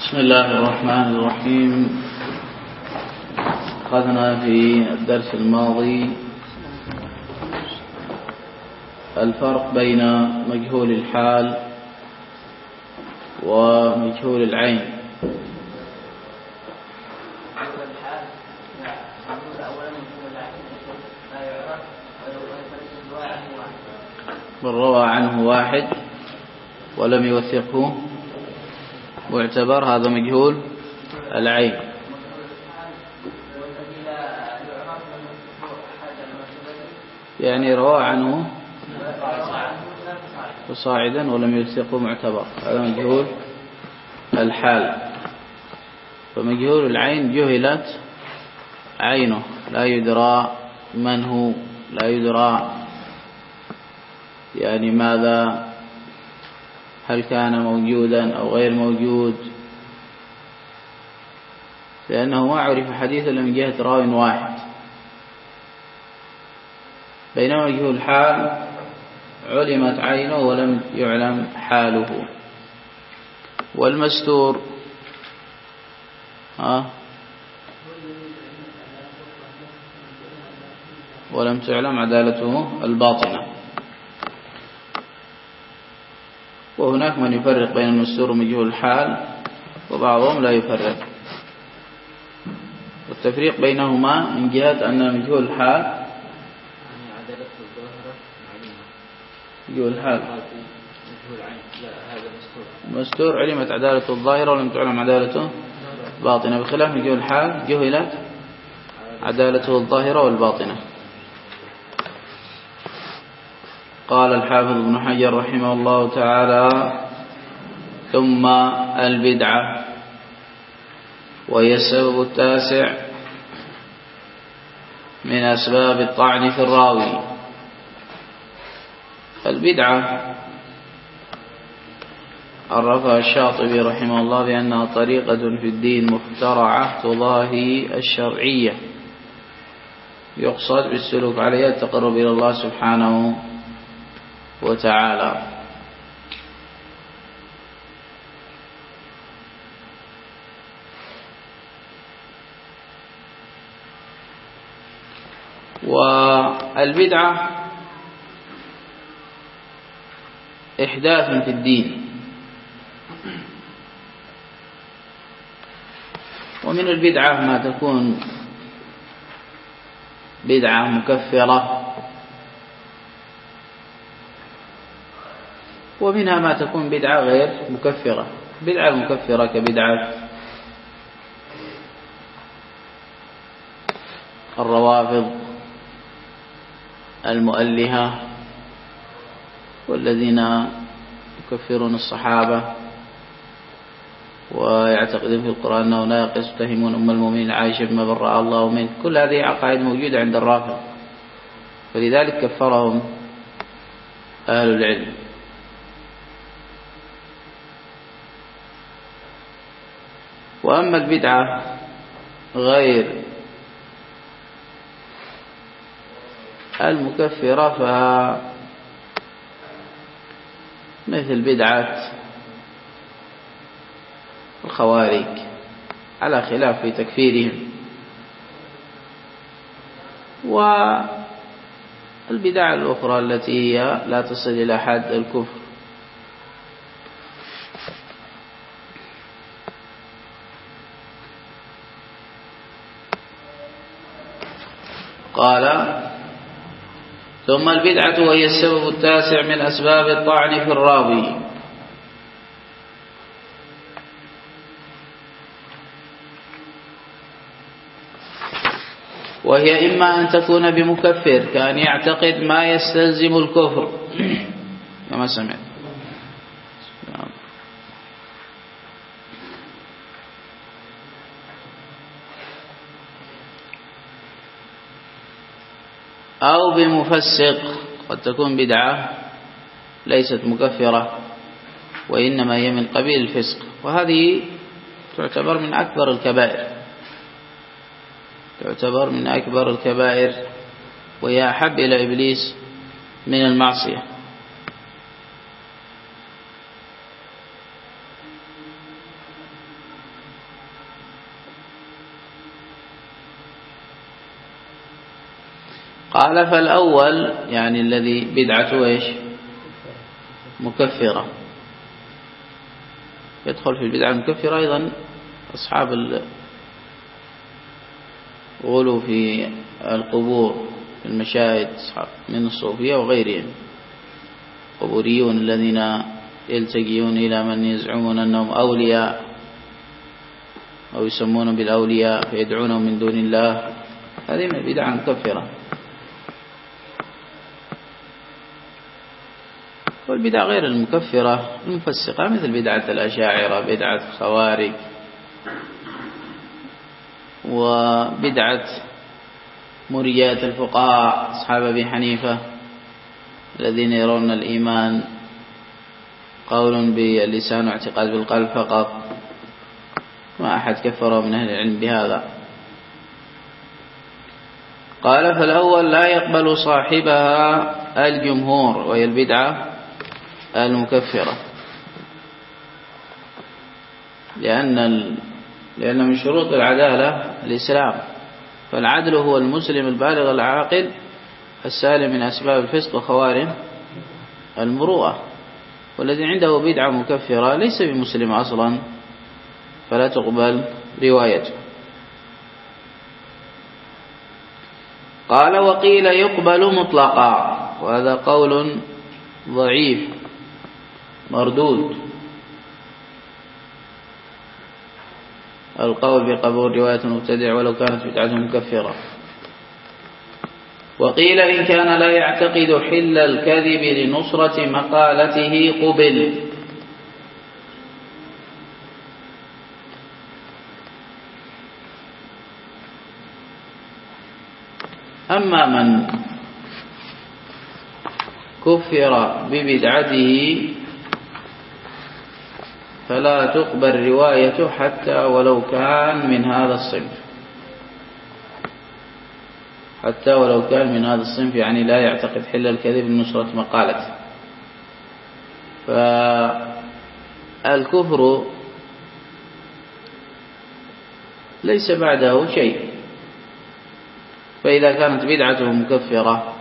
بسم الله الرحمن الرحيم. أخذنا في الدرس الماضي الفرق بين مجهول الحال ومجهول العين. من روى عنه واحد ولم يوثقه واعتبر هذا مجهول العين. يعني روى عنه فصاعدا ولم يوثقه معتبر، هذا مجهول الحال. فمجهول العين جهلت عينه، لا يدرى من هو، لا يدرى يعني ماذا، هل كان موجودا أو غير موجود، لأنه ما عرف حديثا من جهة راو واحد. بينما مجهول الحال علمت عينه ولم يعلم حاله. والمستور ولم تعلم عدالته الباطنة. وهناك من يفرق بين المستور ومجهول الحال، وبعضهم لا يفرق. والتفريق بينهما من جهة أن مجهول الحال مجهول الحال المستور علمت عدالته الظاهرة ولم تعلم عدالته الباطنة، بخلاف مجهول الحال جهلت عدالته الظاهرة والباطنة. قال الحافظ ابن حجر رحمه الله تعالى: ثم البدعة، وهي السبب التاسع من أسباب الطعن في الراوي. البدعة عرفها الشاطبي رحمه الله بأنها طريقة في الدين مخترعة تضاهي الشرعية، يقصد بالسلوك عليها التقرب إلى الله سبحانه وتعالى. والبدعة إحداث في الدين، ومن البدعة ما تكون بدعة مكفرة، ومنها ما تكون بدعة غير مكفرة. بدعة مكفرة كبدعة الروافض المؤلهة، والذين يكفرون الصحابة ويعتقدون في القرآن أنه ناقص، يتهمون أم المؤمنين عائشة بما برأ الله منه. كل هذه عقائد موجودة عند الرافض، فلذلك كفرهم أهل العلم. وأما البدعة غير المكفرة فمثل بدعة الخوارج على خلاف في تكفيرهم، والبدع الأخرى التي هي لا تصل إلى حد الكفر. قال: ثم البدعة وهي السبب التاسع من أسباب الطعن في الراوي. وهي إما أن تكون بمكفر، كأن يعتقد ما يستلزم الكفر كما سمعت، أو بمفسق. قد تكون بدعة ليست مكفرة وإنما هي من قبيل الفسق، وهذه تعتبر من أكبر الكبائر، وهي أحب إلى إبليس من المعصية. قال فالأول يعني الذي بدعته إيش مكفرة، يدخل في البدعة المكفرة أيضا أصحاب الغلو في القبور في المشاهد من الصوفية وغيرهم، قبوريون الذين يلتجئون إلى من يزعمون أنهم أولياء أو يسمون بالأولياء فيدعونهم من دون الله، هذه من البدع المكفرة. والبدع غير المكفرة المفسقة مثل بدعة الأشاعرة، بدعة الخوارج، وبدعة مرجئة الفقهاء أصحاب أبي حنيفة الذين يرون الإيمان قول باللسان واعتقاد بالقلب فقط، ما أحد كفره من أهل العلم بهذا. قال فالأول لا يقبل صاحبها الجمهور، وهي البدعة المكفرة، لأن من شروط العدالة الإسلام، فالعدل هو المسلم البالغ العاقل السالم من أسباب الفسق وخوارم المروءة، والذي عنده بدعة مكفرة ليس بمسلم أصلا فلا تقبل روايته. قال وقيل يقبل مطلقا، وهذا قول ضعيف مردود، القول بقبول رواية المبتدع ولو كانت بدعته مكفرة. وقيل إن كان لا يعتقد حل الكذب لنصرة مقالته قبل. أما من كفر ببدعته فلا تقبل روايته حتى ولو كان من هذا الصنف، يعني لا يعتقد حل الكذب لنصرة مقالته. فالكفر ليس بعده شيء، فإذا كانت بدعته مكفرة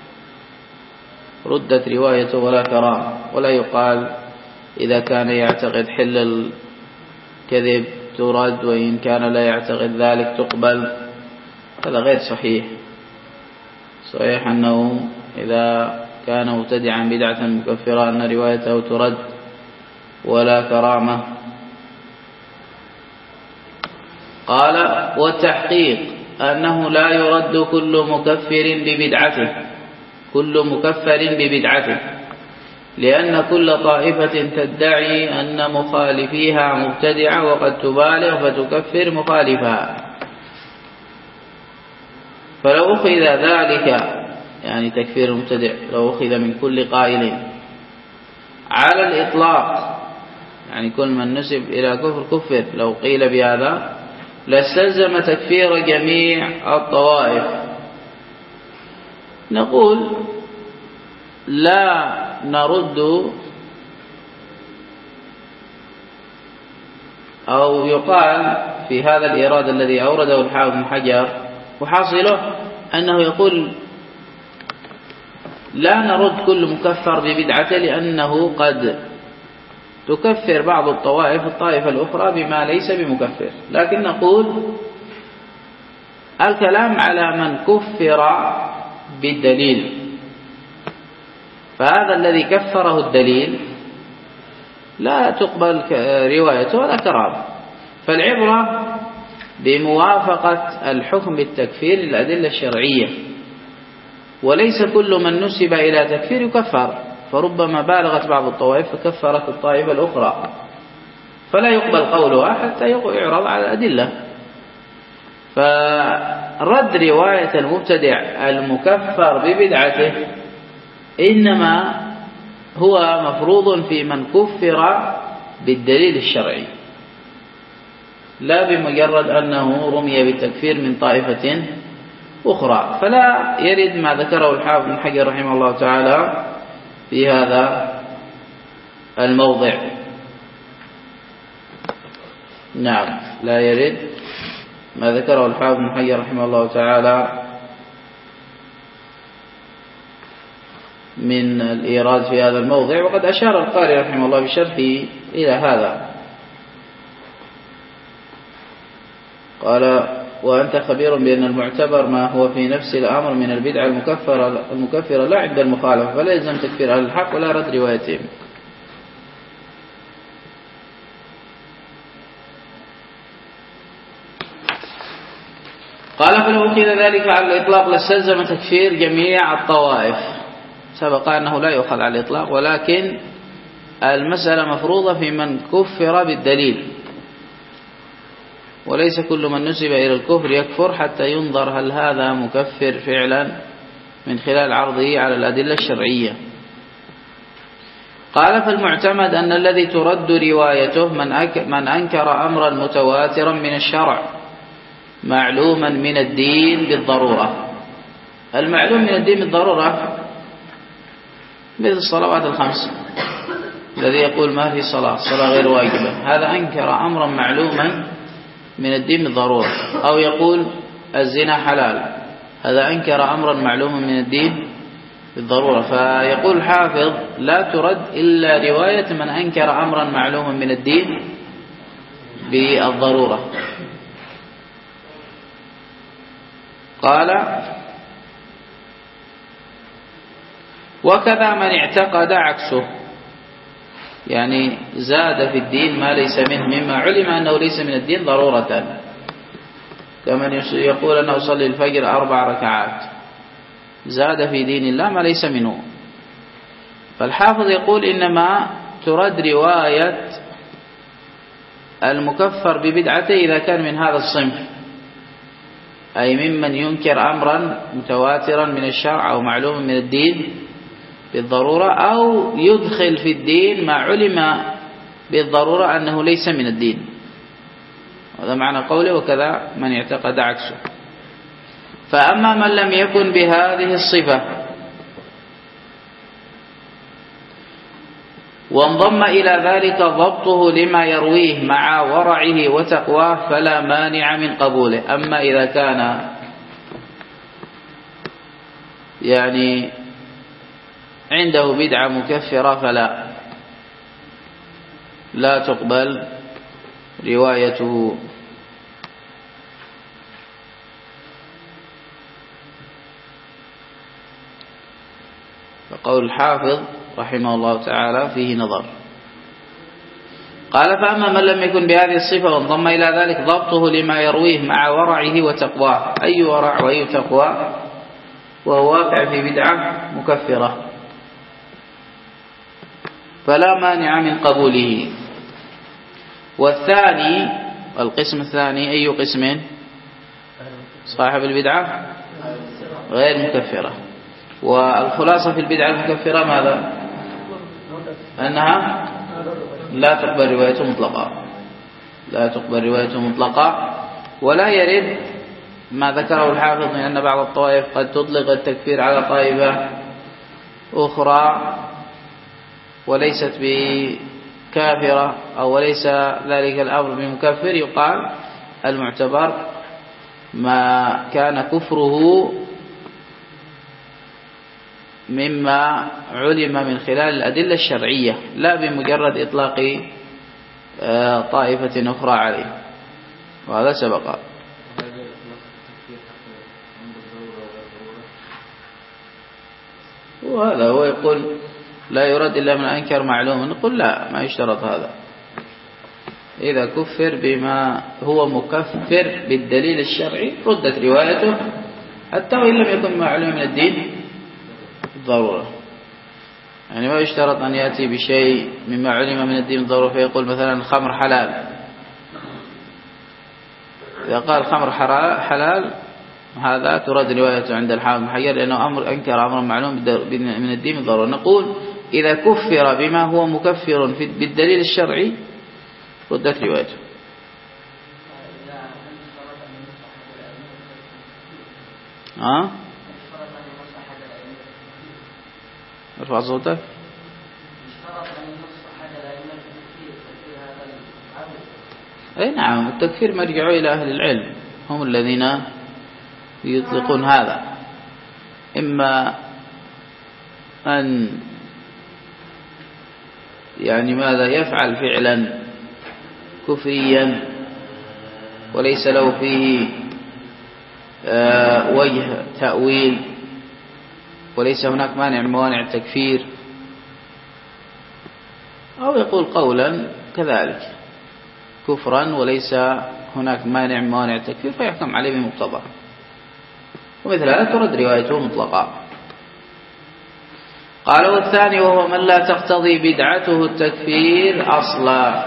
ردت روايته ولا كرامة، ولا يقال إذا كان يعتقد حل الكذب ترد، وإن كان لا يعتقد ذلك تقبل. هذا غير صحيح. صحيح أنه إذا كان مبتدعا بدعة مكفرة أن روايته ترد ولا كرامة. قال والتحقيق أنه لا يرد كل مكفر ببدعته، لأن كل طائفة تدعي أن مخالفيها مبتدعة وقد تبالغ فتكفر مخالفها. فلو أخذ ذلك، يعني تكفير المبتدع، لو أخذ من كل قائل على الإطلاق، يعني كل من نسب إلى كفر، لو قيل بهذا لاستلزم تكفير جميع الطوائف. نقول لا نرد، أو يقال في هذا الإيراد الذي أورده الحافظ بن حجر وحاصله أنه يقول لا نرد كل مكفر ببدعته، لأنه قد تكفر بعض الطائفة الأخرى بما ليس بمكفر. لكن نقول الكلام على من كفر بالدليل، فهذا الذي كفره الدليل لا تقبل روايته ولا كرامة. فالعبرة بموافقة الحكم بالتكفير للأدلة الشرعية، وليس كل من نسب إلى تكفير يكفر، فربما بالغت بعض الطوائف فكفرت الطائفة الأخرى، فلا يقبل قولها حتى يعرض على الأدلة. فرد رواية المبتدع المكفر ببدعته إنما هو مفروض في من كفر بالدليل الشرعي، لا بمجرد أنه رمي بالتكفير من طائفة أخرى. فلا يرد ما ذكره الحافظ بن حجر رحمه الله تعالى في هذا الموضع. نعم، لا يرد ما ذكره الحافظ بن حجر رحمه الله تعالى من الإيراد في هذا الموضع، وقد أشار القارئ رحمه الله بشرحه إلى هذا. قال: وأنت خبير بأن المعتبر ما هو في نفس الأمر من البدعة المكفرة لا عند المخالفة، فلا يلزم تكفير أهل الحق ولا رد روايتهم. قال: فلو أخذ ذلك على الإطلاق لاستلزم تكفير جميع الطوائف. سبق أنه لا يؤخذ على الإطلاق، ولكن المسألة مفروضة في من كفر بالدليل، وليس كل من نسب إلى الكفر يكفر حتى ينظر هل هذا مكفر فعلا من خلال عرضه على الأدلة الشرعية. قال: فالمعتمد أن الذي ترد روايته من أنكر أمرا متواترا من الشرع معلوما من الدين بالضرورة. المعلوم من الدين بالضرورة مثل الصلوات الخمس، الذي يقول ما في صلاة غير واجبة، هذا أنكر أمرا معلوما من الدين بالضرورة. أو يقول الزنا حلال، هذا أنكر أمرا معلوما من الدين بالضرورة. فيقول الحافظ: لا ترد إلا رواية من أنكر أمرا معلوما من الدين بالضرورة. قال: وكذا من اعتقد عكسه، يعني زاد في الدين ما ليس منه مما علم أنه ليس من الدين ضرورة، كمن يقول أنه صلي الفجر 4 ركعات، زاد في دين الله ما ليس منه. فالحافظ يقول: إنما ترد رواية المكفر ببدعته إذا كان من هذا الصنف، أي ممن ينكر أمرا متواترا من الشرع أو معلوما من الدين بالضرورة، أو يدخل في الدين ما علم بالضرورة أنه ليس من الدين. هذا معنى قوله: وكذا من اعتقد عكسه. فأما من لم يكن بهذه الصفة وانضم إلى ذلك ضبطه لما يرويه مع ورعه وتقواه فلا مانع من قبوله. أما إذا كان يعني عنده بدعة مكفرة لا تقبل روايته. فقول الحافظ رحمه الله تعالى فيه نظر. قال: فأما من لم يكن بهذه الصفة وانضم إلى ذلك ضبطه لما يرويه مع ورعه وتقواه، أي ورع وأي تقوى، وهو واقع في بدعة مكفرة، فلا مانع من قبوله. والثاني، القسم الثاني، أي قسم؟ صاحب البدعة غير مكفرة. والخلاصة في البدعة المكفرة ماذا؟ أنها لا تقبل روايته مطلقة، لا تقبل روايته مطلقة. ولا يرد ما ذكره الحافظ من أن بعض الطوائف قد تطلق التكفير على طائفة أخرى وليست بكافرة أو وليس ذلك الأمر بمكفر. يقال المعتبر ما كان كفره مما علم من خلال الأدلة الشرعية، لا بمجرد إطلاق طائفة أخرى عليه، وهذا سبق. وهذا هو يقول لا يرد إلا من أنكر معلوم، نقول لا، ما يشترط هذا. إذا كفر بما هو مكفر بالدليل الشرعي ردت روايته حتى وإن لم يكن معلوم من الدين ضرورة. يعني ما يشترط أن يأتي بشيء مما علم من الدين ضرورة، فيقول مثلا الخمر حلال. إذا قال الخمر حلال هذا ترد روايته عند الحافظ بن حجر لأنه أنكر أمر معلوم من الدين بالضرورة. نقول إذا كفر بما هو مكفر بالدليل الشرعي ردت روايته. ارفع صوتك. أي نعم، التكفير مرجعه إلى أهل العلم، هم الذين يطلقون هذا. إما أن يعني ماذا يفعل فعلا كفريا وليس له فيه وجه تأويل وليس هناك مانع من موانع التكفير، أو يقول قولا كذلك كفرا وليس هناك مانع من موانع التكفير فيحكم عليه بمقتضاه، ومثل هذا ترد روايته مطلقا. قال والثاني وهو من لا تقتضي بدعته التكفير أصلا.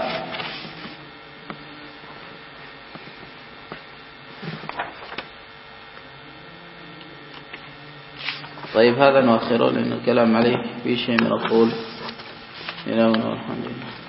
طيب هذا نؤخره لأن الكلام عليه في شيء من الطول. إلى هنا والحمد لله.